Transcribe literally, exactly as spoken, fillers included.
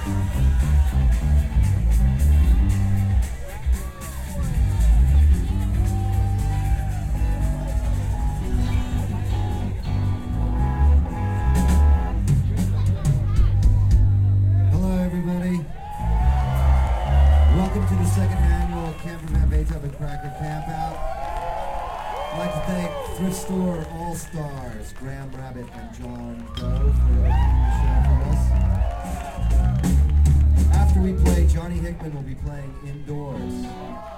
Welcome to the second annual Camper Van Beethoven Cracker Campout. I'd like to thank Thrift Store All-Stars, Graham Rabbit and John Doe for opening the show for us. After we play, Johnny Hickman will be playing indoors.